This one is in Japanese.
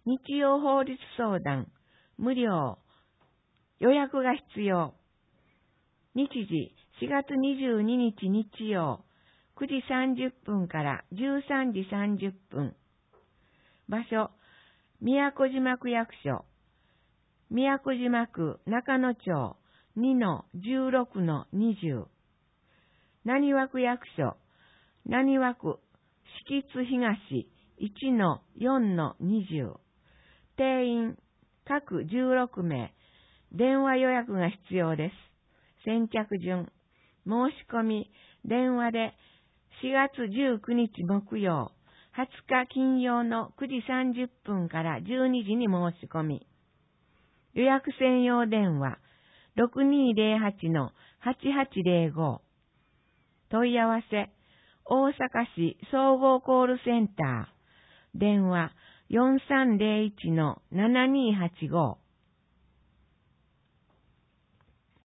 日曜法律相談、無料。予約が必要。日時、4月22日日曜、9時30分から13時30分。場所、宮古島区役所。宮古島区中野町 2-16-20。浪速区役所。浪速区敷津東 1-4-20。定員、各16名。電話予約が必要です。先着順。申し込み、電話で4月19日木曜、20日金曜の9時30分から12時に申し込み。予約専用電話 6208-8805。問い合わせ、大阪市総合コールセンター。電話 4301-7285。